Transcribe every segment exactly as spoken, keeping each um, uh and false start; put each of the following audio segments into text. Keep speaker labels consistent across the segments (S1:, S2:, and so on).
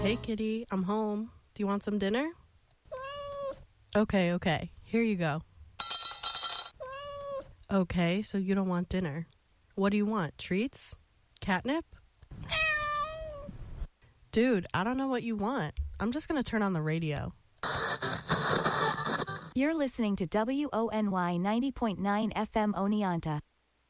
S1: Hey, kitty, I'm home. Do you want some dinner? Okay, okay. Here you go. Okay, so you don't want dinner. What do you want? Treats? Catnip? Dude, I don't know what you want. I'm just going to turn on the radio.
S2: You're listening to W O N Y ninety point nine F M Oneonta.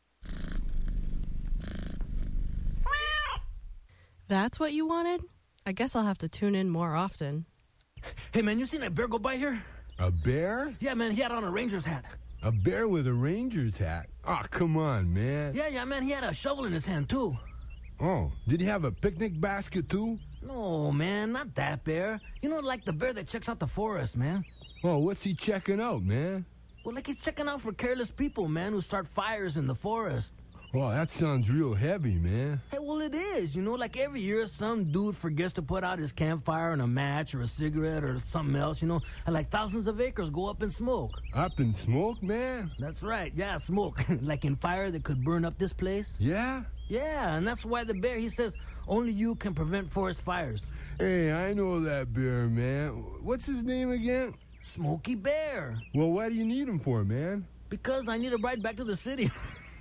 S1: That's what you wanted? I guess I'll have to tune in more often.
S3: Hey, man, you seen that bear go by here?
S4: A bear?
S3: Yeah, man, he had on a Ranger's hat.
S4: A bear with a Ranger's hat? Oh, come on, man.
S3: Yeah, yeah, man, he had a shovel in his hand, too.
S4: Oh, did he have a picnic basket, too?
S3: No, man, not that bear. You know, like the bear that checks out the forest, man.
S4: Oh, what's he checking out, man?
S3: Well, like he's checking out for careless people, man, who start fires in the forest.
S4: Oh, that sounds real heavy, man.
S3: Hey, well, it is. You know, like every year some dude forgets to put out his campfire and a match or a cigarette or something else, you know, and like thousands of acres go up in smoke.
S4: Up in smoke, man?
S3: That's right. Yeah, smoke. Like in fire that could burn up this place.
S4: Yeah?
S3: Yeah, and that's why the bear, he says, only you can prevent forest fires.
S4: Hey, I know that bear, man. What's his name again?
S3: Smokey Bear.
S4: Well, what do you need him for, man?
S3: Because I need a ride back to the city.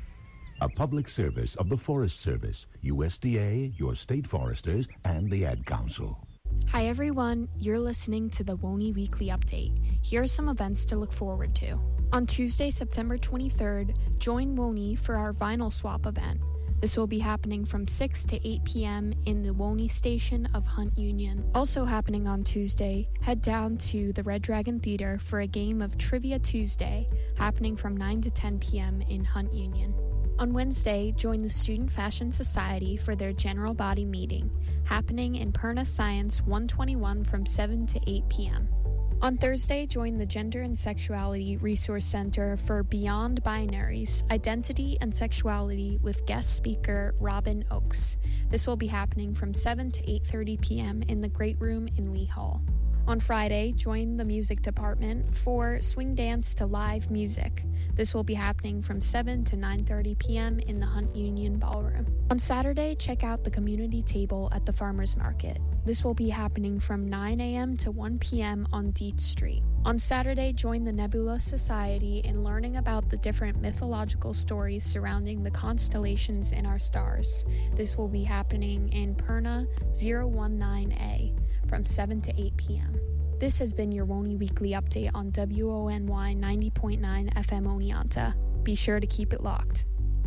S5: A public service of the Forest Service, U S D A, your state foresters, and the Ad Council.
S6: Hi everyone, you're listening to the Woney Weekly Update. Here are some events to look forward to. On Tuesday, September twenty-third, join Woney for our vinyl swap event. This will be happening from six to eight p.m. in the Woney station of Hunt Union. Also happening on Tuesday, head down to the Red Dragon Theater for a game of Trivia Tuesday, happening from nine to ten p.m. in Hunt Union. On Wednesday, join the Student Fashion Society for their general body meeting, happening in Perna Science one twenty-one from seven to eight p.m. On Thursday, join the Gender and Sexuality Resource Center for Beyond Binaries, Identity and Sexuality with guest speaker Robin Oakes. This will be happening from seven to eight thirty p.m. in the Great Room in Lee Hall. On Friday, join the music department for Swing Dance to Live Music. This will be happening from seven to nine thirty p.m. in the Hunt Union Ballroom. On Saturday, check out the community table at the Farmers Market. This will be happening from nine a.m. to one p.m. on Dietz Street. On Saturday, join the Nebula Society in learning about the different mythological stories surrounding the constellations in our stars. This will be happening in Perna zero one nine A from seven to eight p.m. This has been your Woney Weekly Update on W O N Y ninety point nine F M Oneonta. Be sure to keep it locked.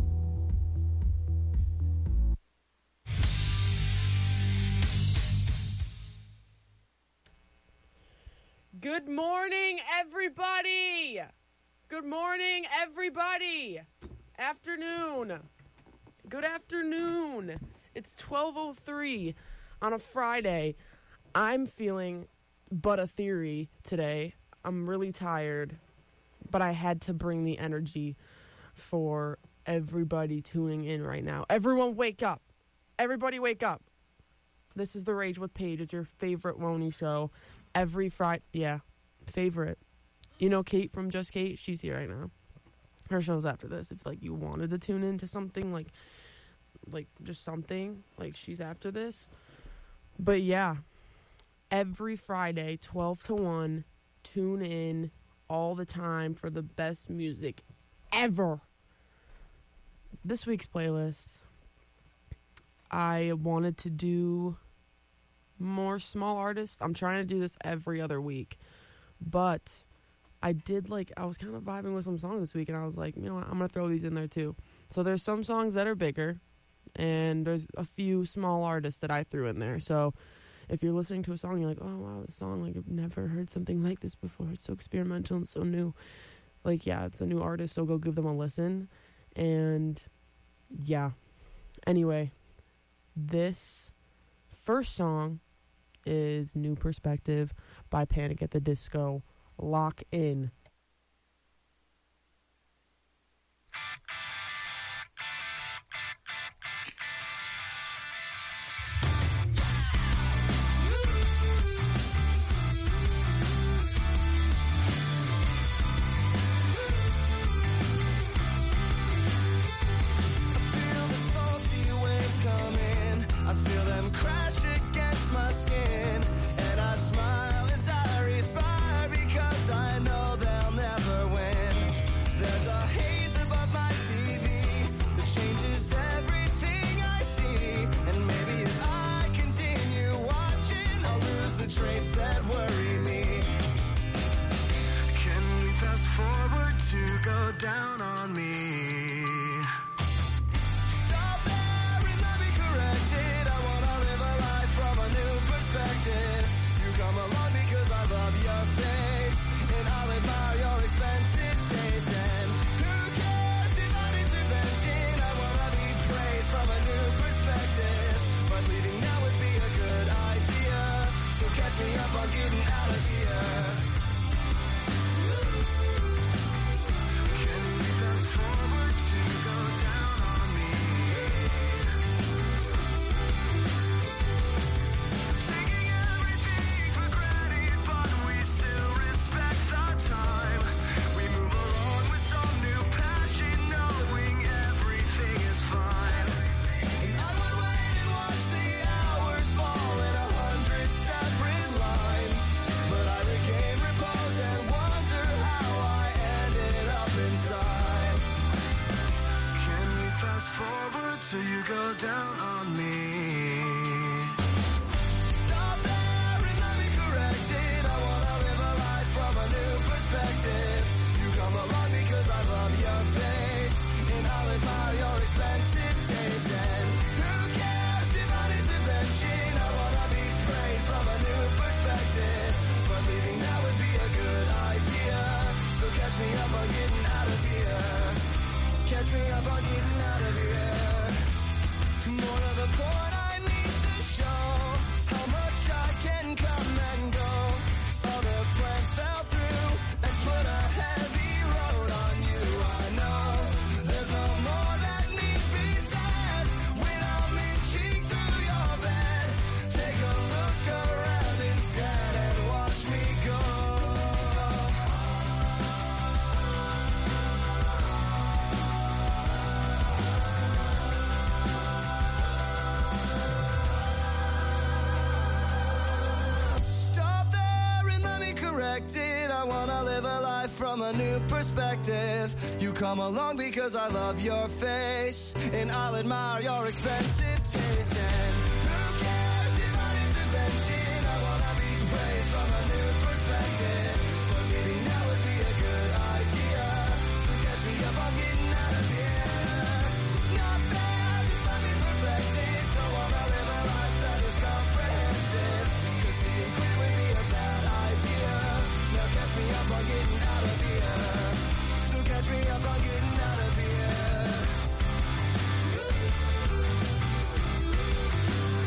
S1: Good morning, everybody! Good morning, everybody! Afternoon. Good afternoon. It's twelve oh three on a Friday. I'm feeling but a theory today. I'm really tired, but I had to bring the energy for everybody tuning in right now. Everyone wake up. Everybody wake up. This is The Rage with Paige. It's your favorite Woney show. Every Friday, yeah, favorite. You know Kate from Just Kate? She's here right now. Her show's after this. If, like, you wanted to tune into something, like, like, just something, like, she's after this. But, yeah, every Friday, twelve to one, tune in all the time for the best music ever. This week's playlist, I wanted to do more small artists. I'm trying to do this every other week, but I did like I was kind of vibing with some songs this week, and I was like, you know what, I'm gonna throw these in there too. So there's some songs that are bigger, and there's a few small artists that I threw in there. So if you're listening to a song, you're like, oh wow, this song, like, I've never heard something like this before. It's so experimental and so new. Like, yeah, it's a new artist, so go give them a listen. And yeah, anyway, this first song is New Perspective by Panic at the Disco. Lock in.
S7: I feel the salty waves come in. I feel them crash against my skin. changes everything I see. And maybe if I continue watching, I'll lose the traits that worry me. Can we fast forward to go down on me? Stop there and let me correct it. I wanna live a life from a new perspective. You come along because I love your face, and I'll admire your expensive taste. And who cares, divine intervention. I wanna be praised from a new perspective, but leaving now would be a good idea. So catch me up on getting out of here. Can we fast forward to go down on me? Taking everything for granted, but we still respect the time. We move along with some new passion, knowing everything is fine. And I would wait and watch the hours fall in a hundred separate lines, but I regain repose and wonder how I ended up inside. Can we fast forward till you go down on me? Stop there and let me correct it. I wanna live a life from a new perspective. You come along because I love your face, and I'll admire your expensive taste. And who cares, divine intervention. I wanna be praised from a new perspective, but leaving now would be a good idea. So catch me up on getting out of here. Catch me up on getting out of here. More to the point, I need to show how much I can come and go. Other plans fell through and put a heavy load on you. I know there's no more that needs be said when I'm inching through your bed. Take a look around instead and watch me go. Stop there and let me correct it. I wanna live a life from a new perspective. You come along because I love your face, and I'll admire your expensive taste. And who cares, divine intervention. I wanna be praised from a new perspective, but leaving now would be a good idea. So catch me up, I'm getting out of here. It's not fair, just let me perfect it. Don't wanna live a life that is comprehensive, 'cause seeing clear would be a bad idea. Now catch me up on getting out of here. So catch me up on getting out of here.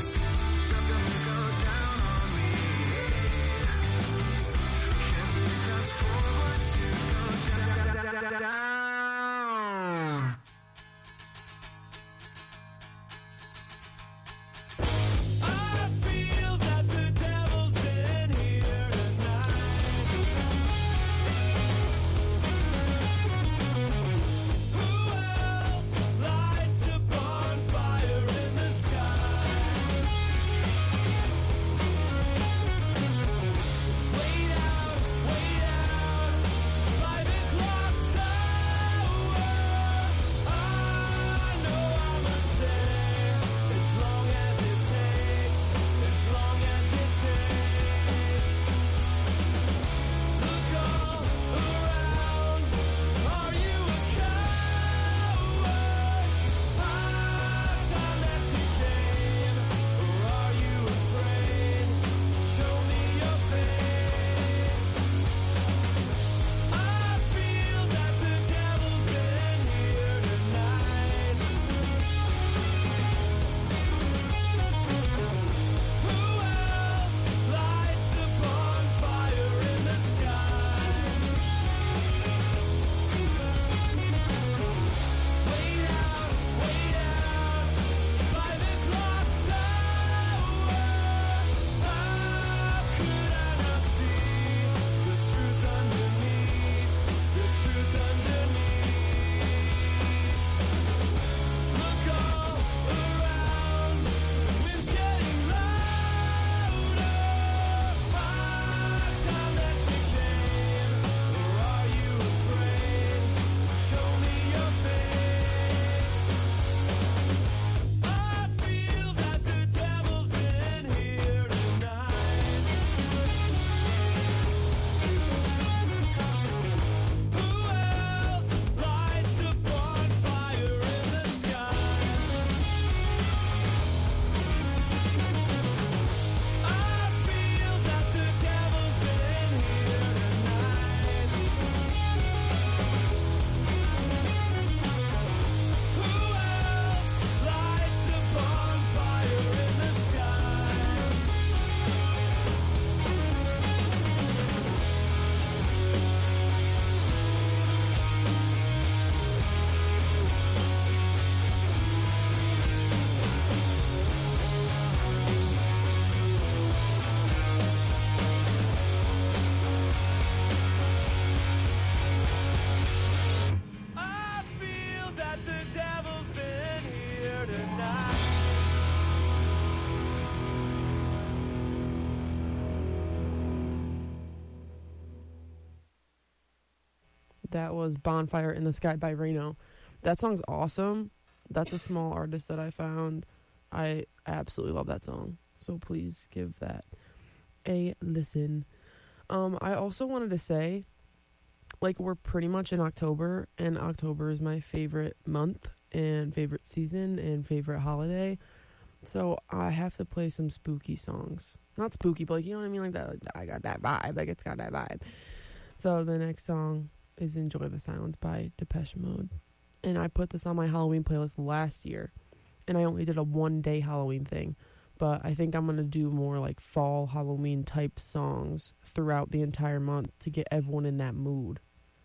S1: That was Bonfire in the Sky by Reno. That song's awesome. That's a small artist that I found. I absolutely love that song. So please give that a listen. Um, I also wanted to say, like, we're pretty much in October, and October is my favorite month and favorite season and favorite holiday. So I have to play some spooky songs. Not spooky, but like, you know what I mean? Like that, like, I got that vibe. Like, it's got that vibe. So the next song is Enjoy the Silence by Depeche Mode. And I put this on my Halloween playlist last year. And I only did a one-day Halloween thing. But I think I'm going to do more like fall Halloween type songs throughout the entire month to get everyone in that mood.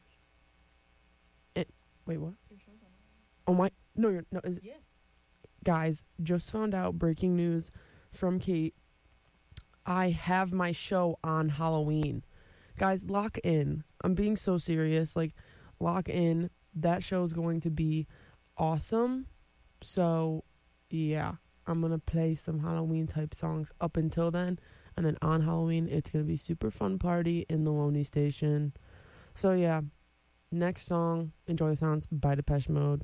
S1: It, wait, what? Oh my, no, you're, no, is,
S8: Yeah.
S1: Guys, just found out, breaking news from Kate. I have my show on Halloween. Guys, lock in. I'm being so serious. Like, lock in. That show is going to be awesome. So, yeah, I'm going to play some Halloween type songs up until then. And then on Halloween, it's going to be super fun party in the Lonely Station. So, yeah, next song, Enjoy the Silence by Depeche Mode.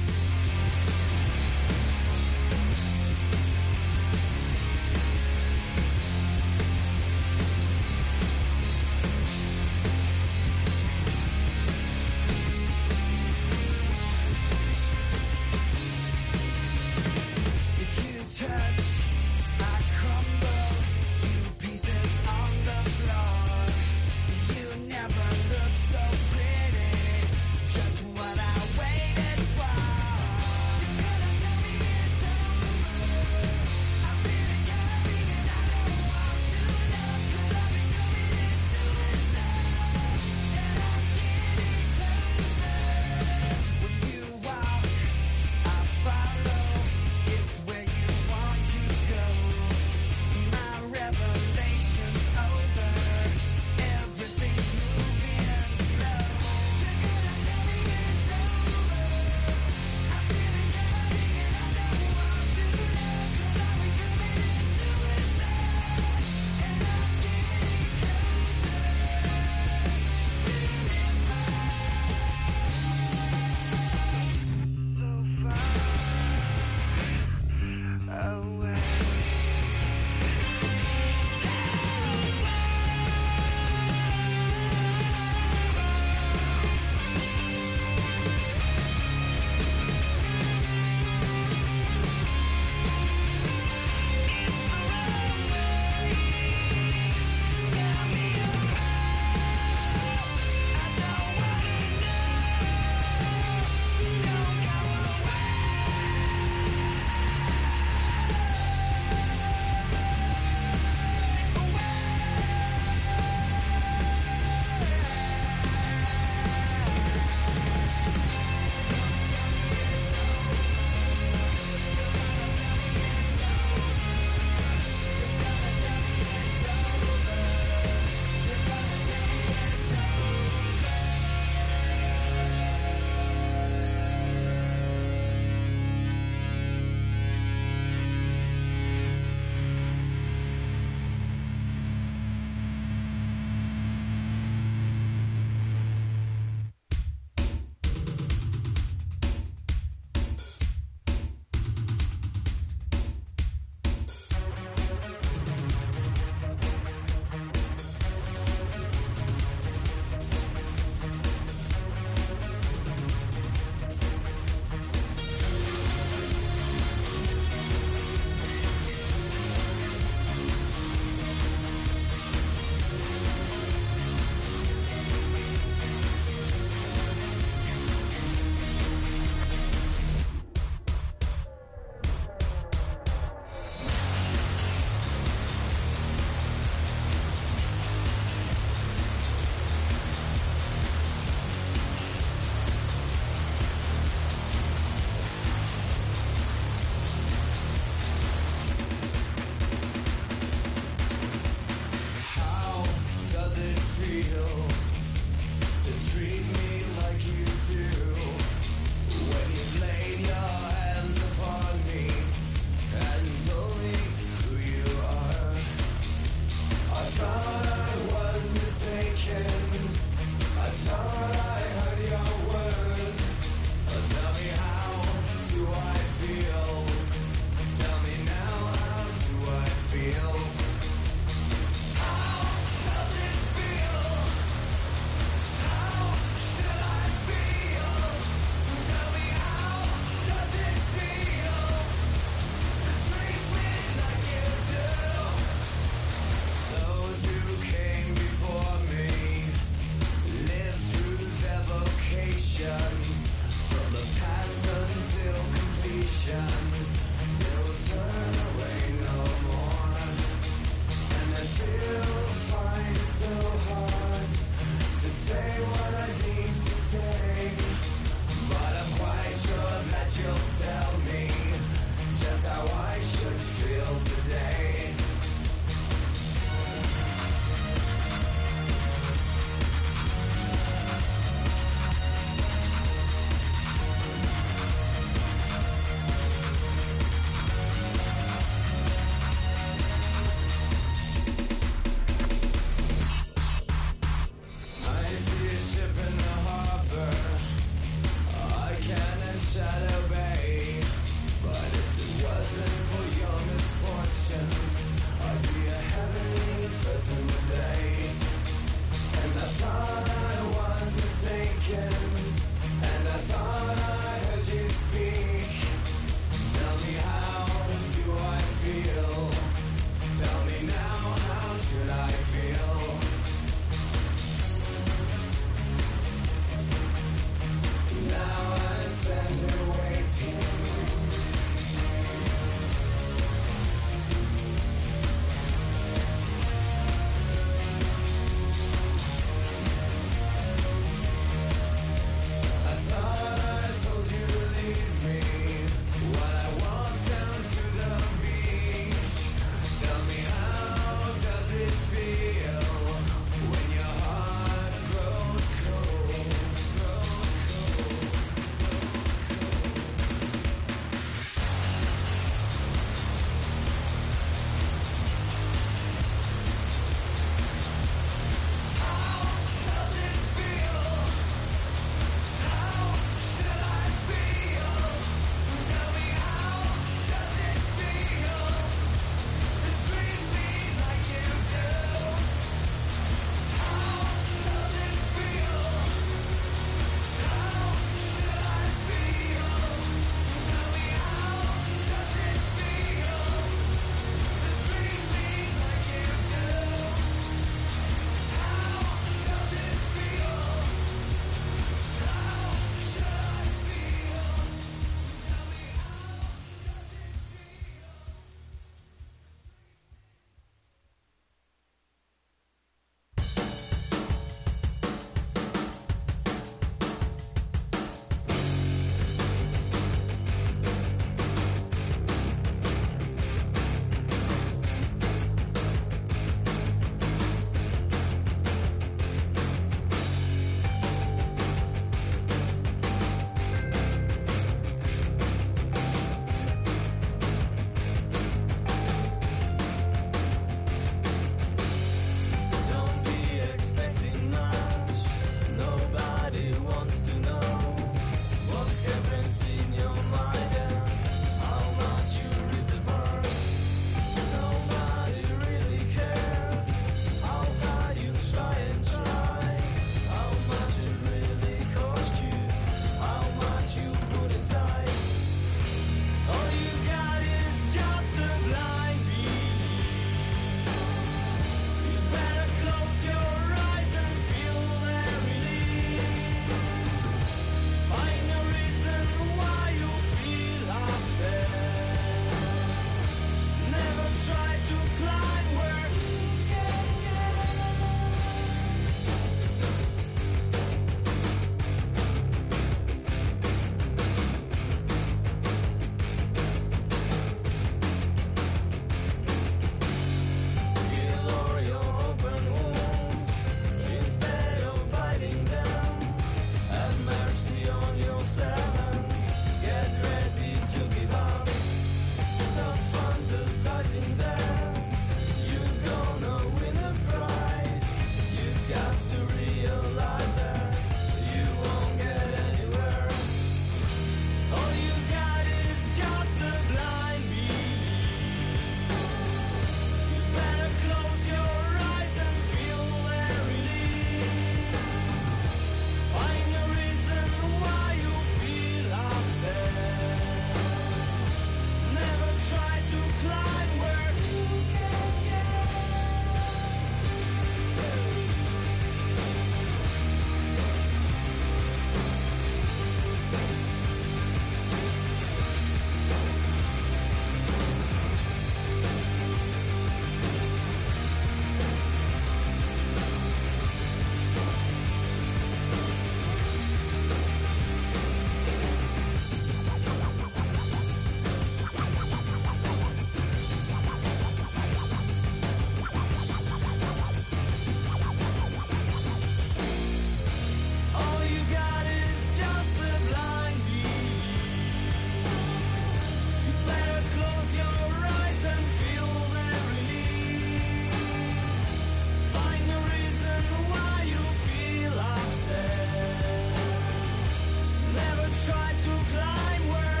S7: to climb where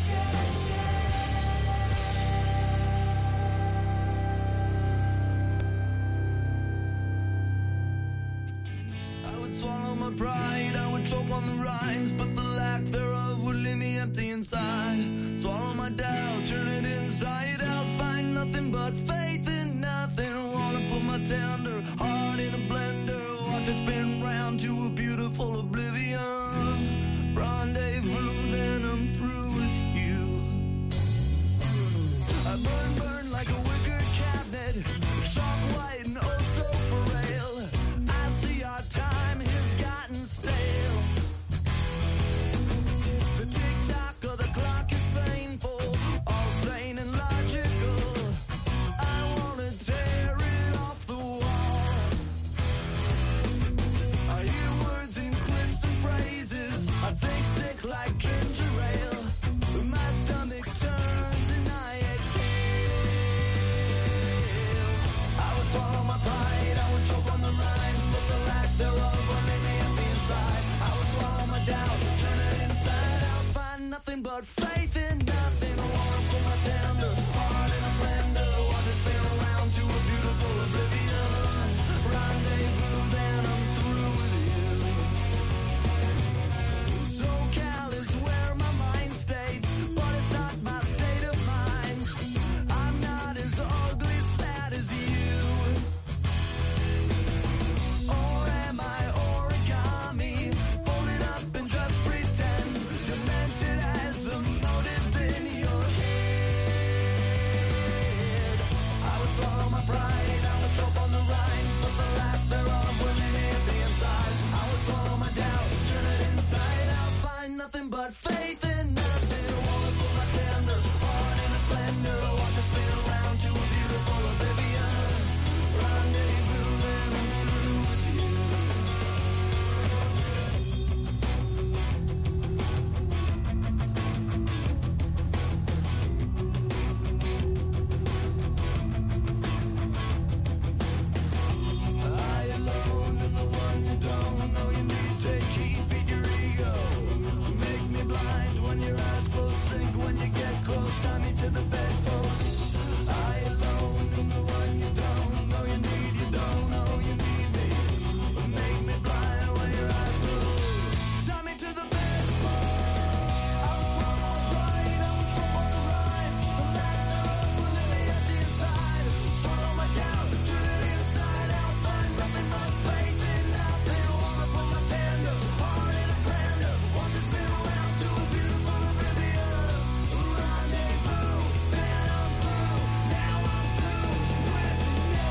S7: I would swallow my pride, I would choke on the rinds, but the lack thereof would leave me empty inside. Swallow my doubt, turn it inside out, find nothing but faith in nothing. Wanna put my tender heart in a blender, watch it spin round to a beautiful oblivion. Rendezvous, then I'm through with you. I burn, burn like a wicker cabinet, chalk white and oh so frail. I see our time has gotten stale. The tick-tock of the clock is painful, all sane and logical. I wanna tear it off the wall. I hear words in clips and phrases, I think sick like ginger ale. My stomach turns and I exhale. I would swallow my pride, I would choke on the lines, but the lack thereof would make me empty inside. I would swallow my doubt, turn it inside out, find nothing but faith in nothing. I wanna put my tender heart in a blender, watch it spin around to a beautiful oblivion. Rendezvous, then I'm through with you. SoCal is where my mind stays, but it's not my state of mind. I'm not as ugly, sad as you. Or am I origami, folded up and just pretend, demented as the motives in your head. I would swallow my pride, I would choke on the rinds, but the lack thereof would leave me empty inside. I would swallow my doubt, turn it inside out, find nothing but faith in nothing. Wanna put my tender heart in a blender, watch it spin around to a beautiful oblivion. Rendezvous, then I'm through with you. I alone am the one you don't know you need. Take heed, feed your ego. Make me blind when your eyes close, sink when you get close. Tie me to the bedpost. I alone am the one you don't know you need. You don't know you need me. Make me blind when your eyes close. Tie me to the bedpost. I would follow a ride, I would follow a ride. The lack thereof will leave me at the inside. Swallow my doubt, turn it inside out, find nothing but faith in nothing. Wanna put my tender heart in a blender, watch it spin around to a beautiful oblivion. Rendezvous, then I'm through. Now I'm through with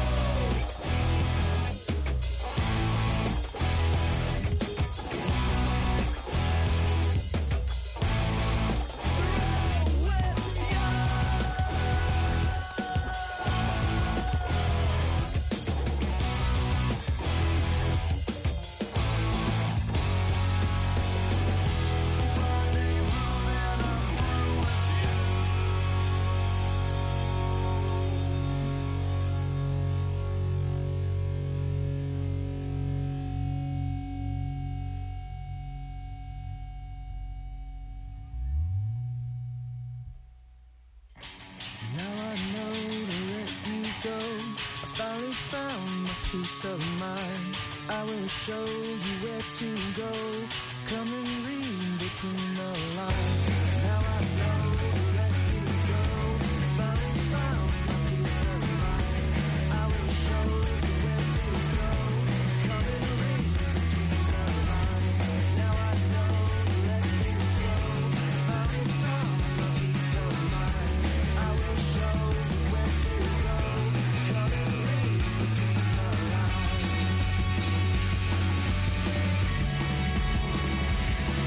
S7: Now I know to let you go. I finally found my peace of mind. I will show you where to go. Come and read between the lines. Now I know to let you go. I finally found my peace of mind. I will show you where to go. Come and read between the lines. Now I know to let you go. I finally found my peace of mind. I will show you where to go. Come and read between the lines.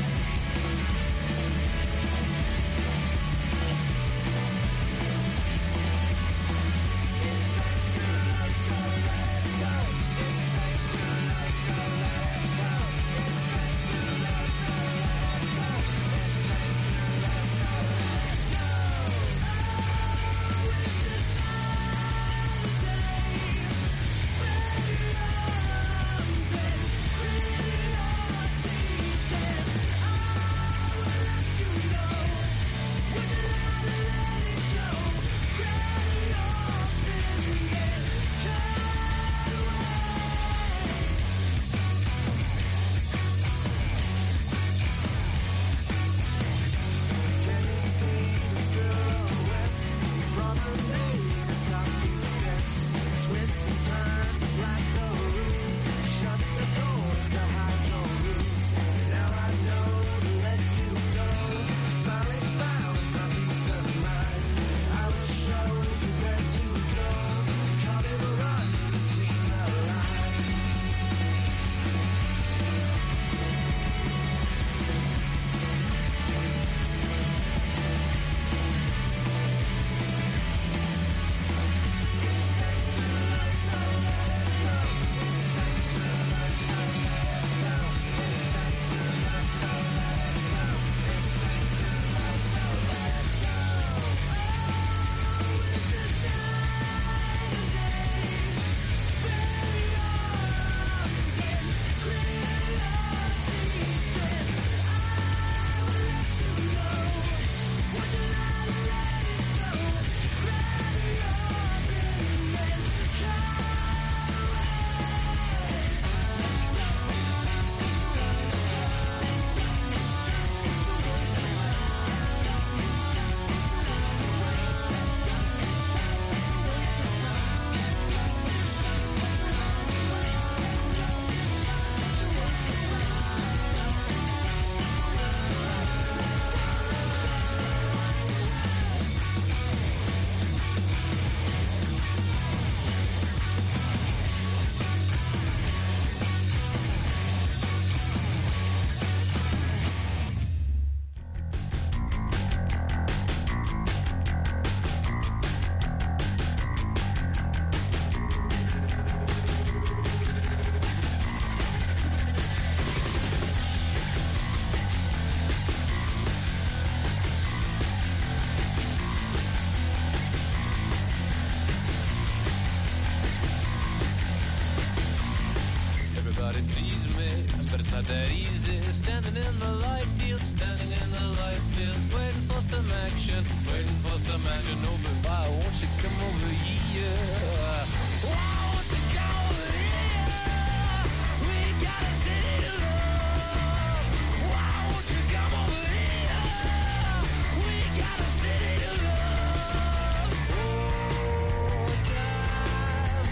S8: not that easy. Standing in the light field, standing in the light field, waiting for some action, waiting for some action. Oh, but why won't you come over here? Why won't you come over here? We got a city to love. Why won't you come over here? We got a city to love. Oh, time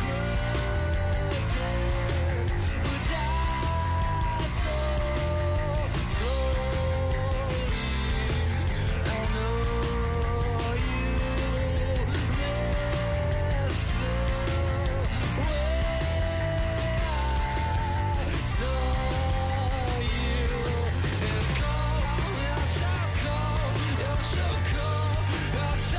S8: grudges, but die so slowly. I know you miss the way I saw you. And cold, you're so cold, you're so cold, you're so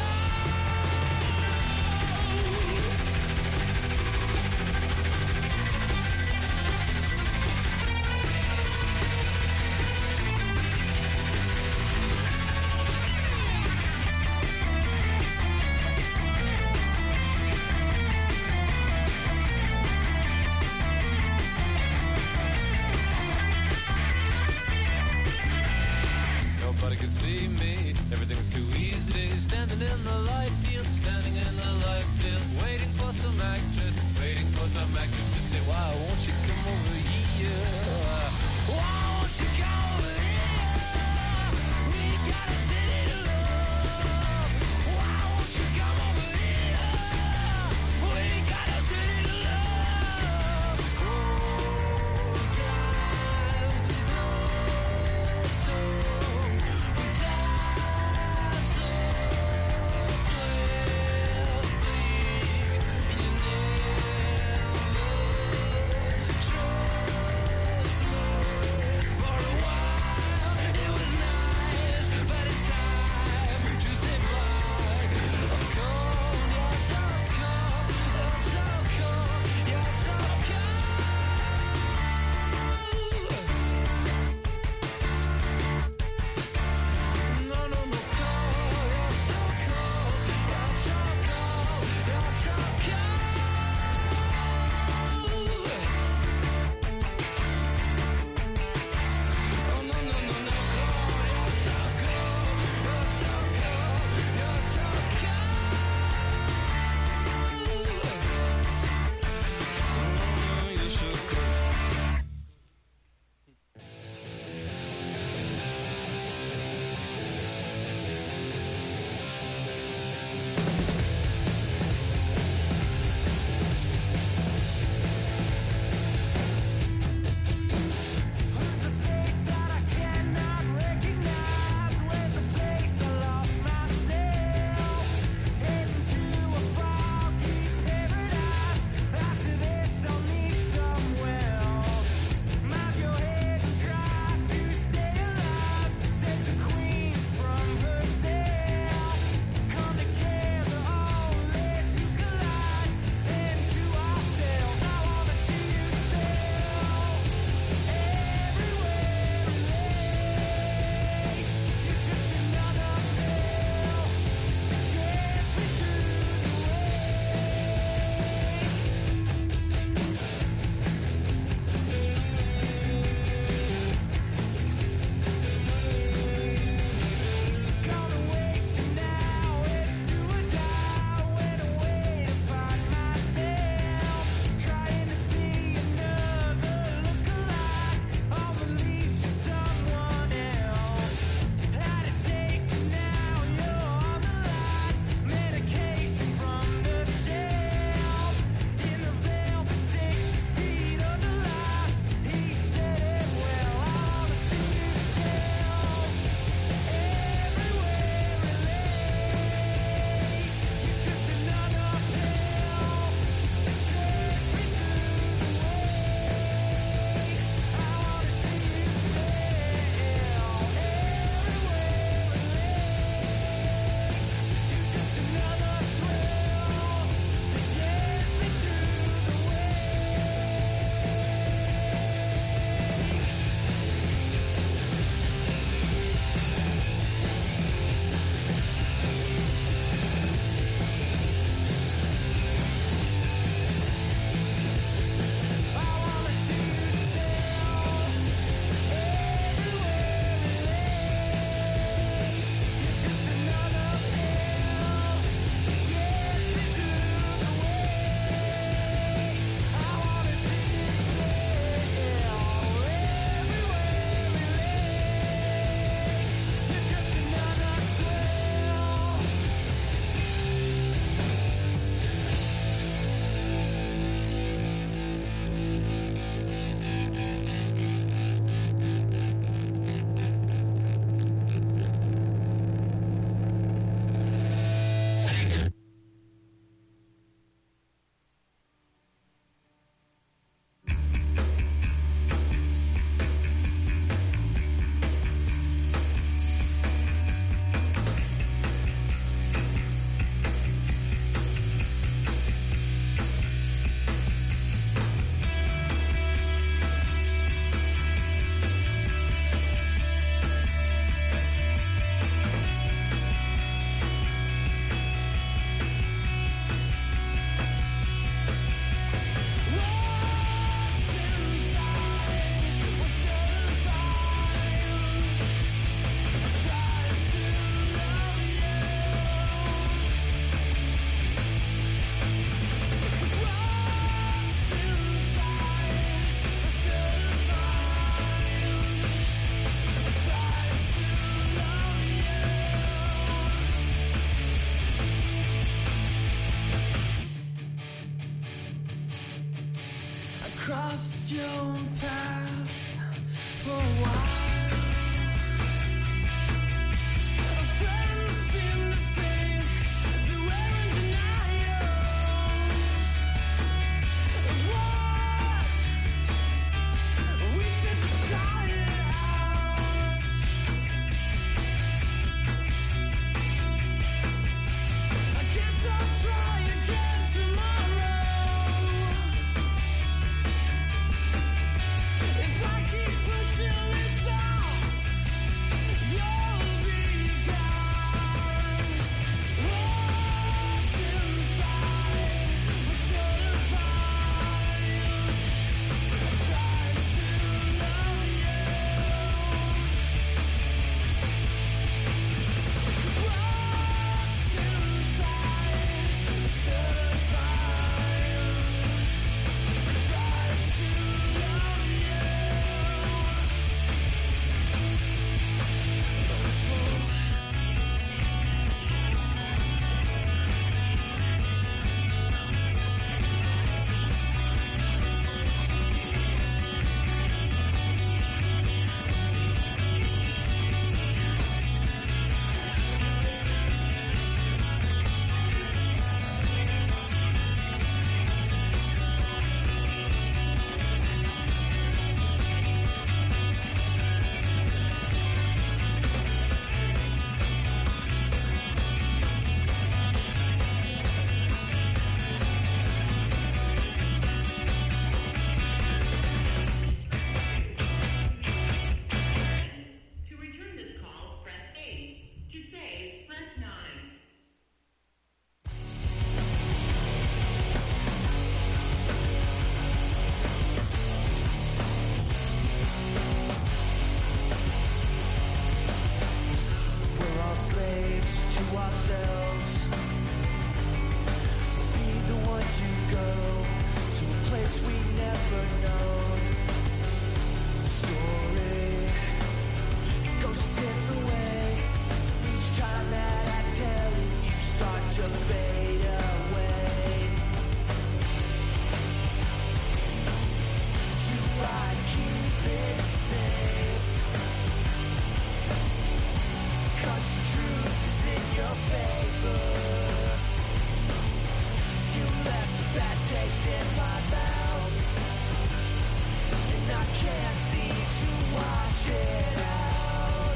S8: nobody could see me, everything's too easy. Standing in the light field, standing in the light field, waiting for some actress, waiting for some actress to say, why won't you come over here? Why won't you come over here? We got a city to love. Why won't you come over here? We got a city to love. Oh, time, love, so for a while.
S7: your path for a while. Our friends seem to think that we're in denial of what we should just try it out. I guess I'll try again tomorrow. If I keep pushing this off, you'll be gone. Lost inside, I should have found. I tried to love you. Lost inside, I should have found. I tried to love you.
S9: To return this call, press eight. To save, press nine.
S7: We're all slaves to ourselves. We'll be the ones who go to a place we never known. The story it goes a different way. Each time that I tell it, you start to fade away. You might keep it safe. 'Cause the truth is in your favor. You left a bad taste in my mouth, and I can't seem to wash it out.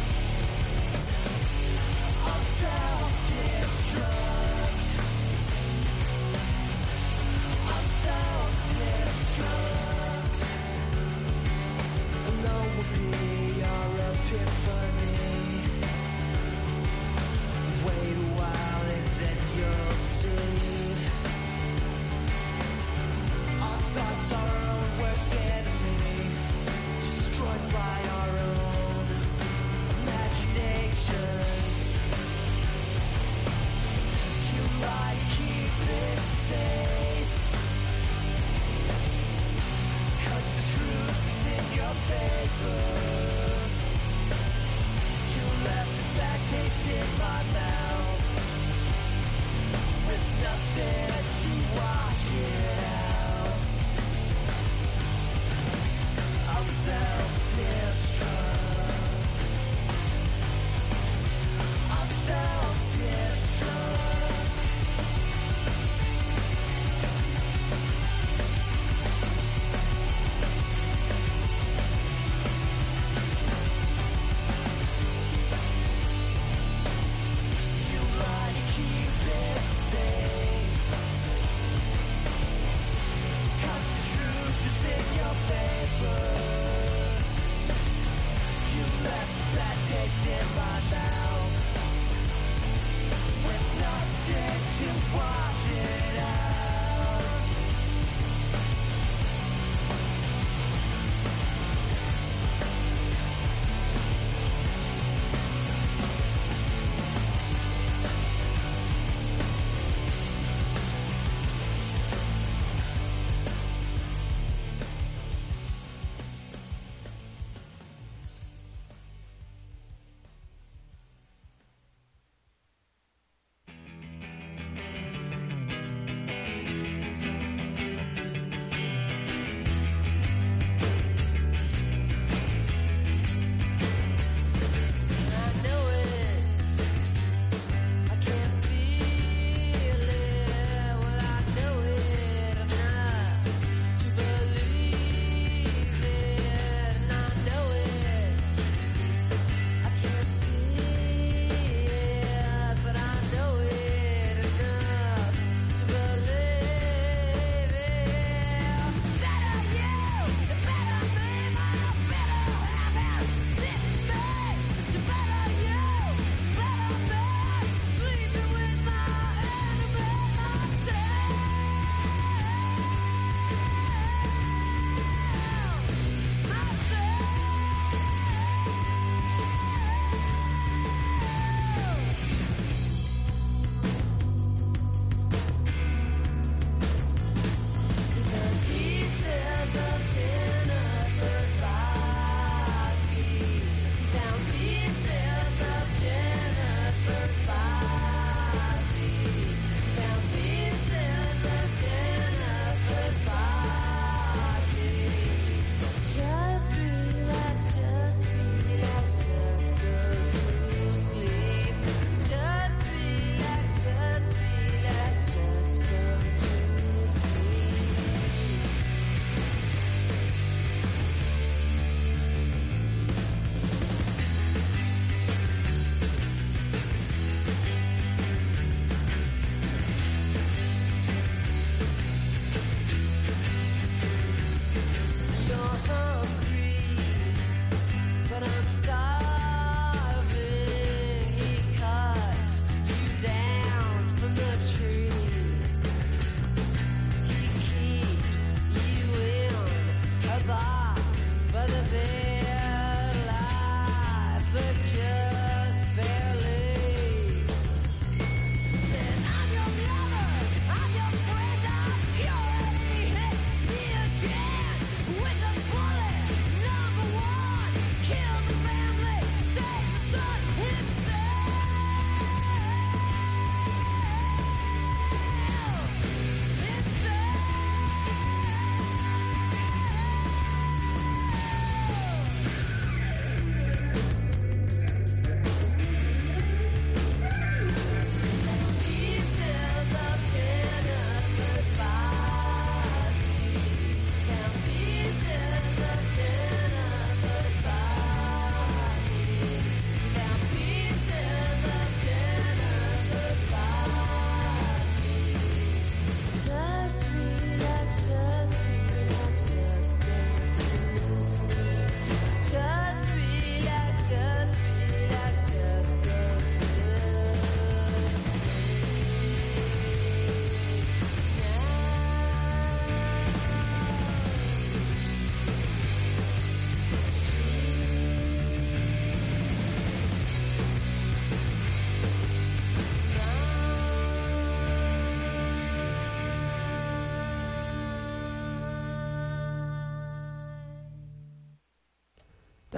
S7: I'll self-destruct. I'll self-destruct. Alone will be your epiphany. Wait a while and then you'll see. Our thoughts are our own worst enemy, destroyed by our own imaginations. You might keep it safe, 'cause the truth is in your favor. You left a bad taste in my mouth, with nothing to wash it out. I'll self-destruct. I'll self-destruct. You might keep it safe, 'cause the truth is in your favor. You left a bad taste in my mouth, with nothing to wash it out.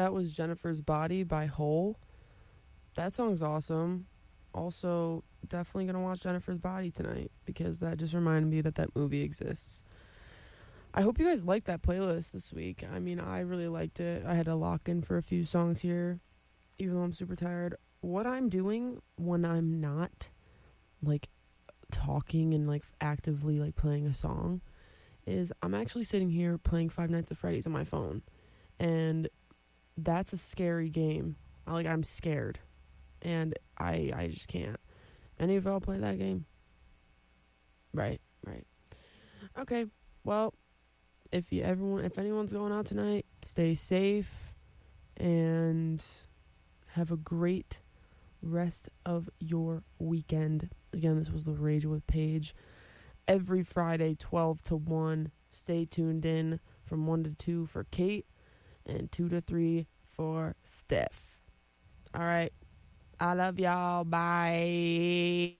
S1: That was Jennifer's Body by Hole. That song's awesome. Also, definitely going to watch Jennifer's Body tonight because that just reminded me that that movie exists. I hope you guys liked that playlist this week. I mean, I really liked it. I had to lock in for a few songs here, even though I'm super tired. What I'm doing when I'm not, like, talking and, like, actively, like, playing a song is I'm actually sitting here playing Five Nights at Freddy's on my phone. And that's a scary game. I, like, I'm scared. And I I just can't. Any of y'all play that game? Right, right. Okay, well, if you everyone if anyone's going out tonight, stay safe and have a great rest of your weekend. Again, this was The Rage with Paige. Every Friday, twelve to one. Stay tuned in from one to two for Kate and two to three for Steph. All right. I love y'all. Bye.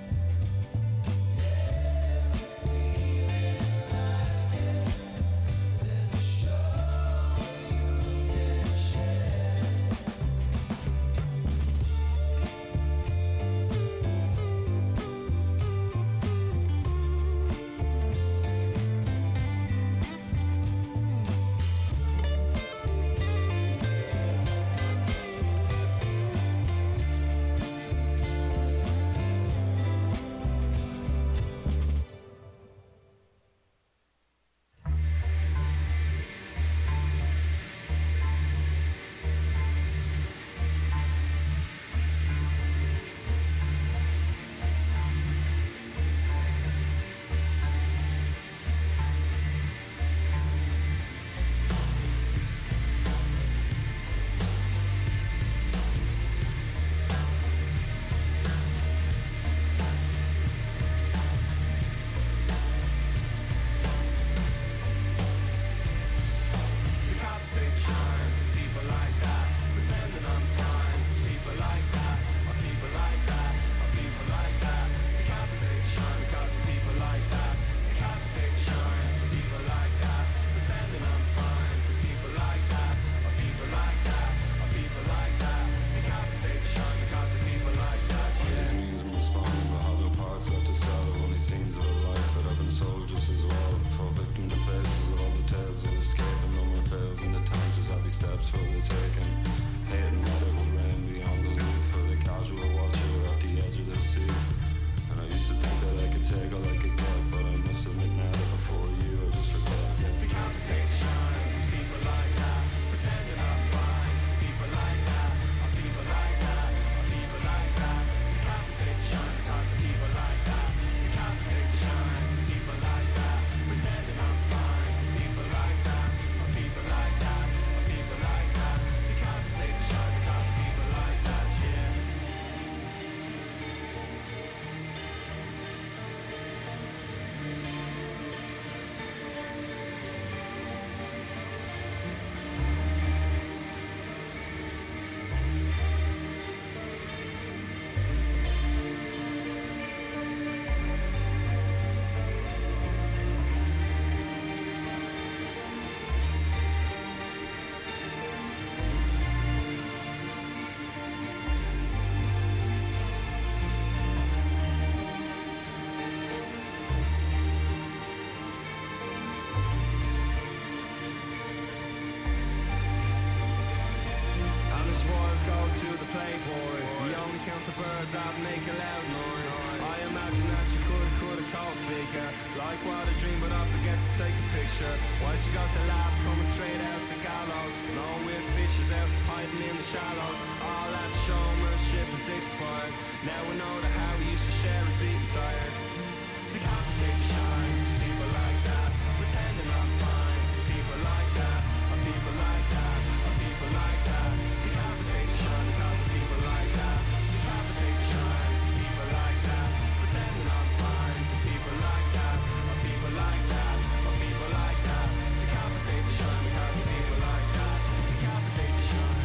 S10: I'd make a loud noise. I imagine that you could, could have called figure. Like what a dream, but I forget to take a picture. Why'd you got the laugh coming straight out the gallows? No weird fishes out hiding in the shallows. All that showmanship is expired. Now we know that how we used to share is being tired. To compensate the shine, there's people like that. Pretending I'm fine, there's people like that. Are people like that? Are people like that? To compensate the shine, because of people like that. To compensate the shine, there's people like that. Pretending I'm fine, there's people like that. Are people like that? Are people like that? To compensate the shine, because of people like that. To compensate the shine.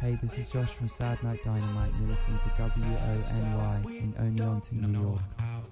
S11: Hey, this is Josh from Sad Night Dynamite, and you're listening to W O N Y in Oneonta, New York.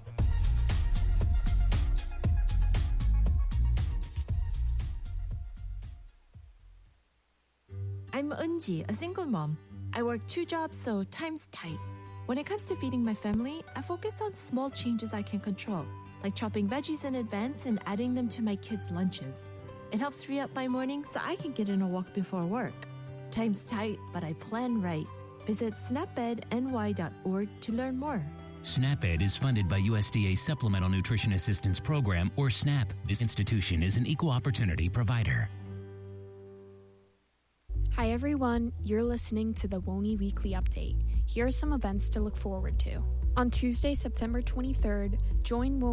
S12: I'm Eunji, a single mom. I work two jobs, so time's tight. When it comes to feeding my family, I focus on small changes I can control, like chopping veggies in advance and adding them to my kids' lunches. It helps free up my morning so I can get in a walk before work. Time's tight, but I plan right. Visit snap ed n y dot org to learn more.
S13: SNAP-Ed is funded by U S D A Supplemental Nutrition Assistance Program, or SNAP. This institution is an equal opportunity provider.
S6: Hi everyone, you're listening to the WONY Weekly Update. Here are some events to look forward to. On Tuesday, September twenty-third, join WONY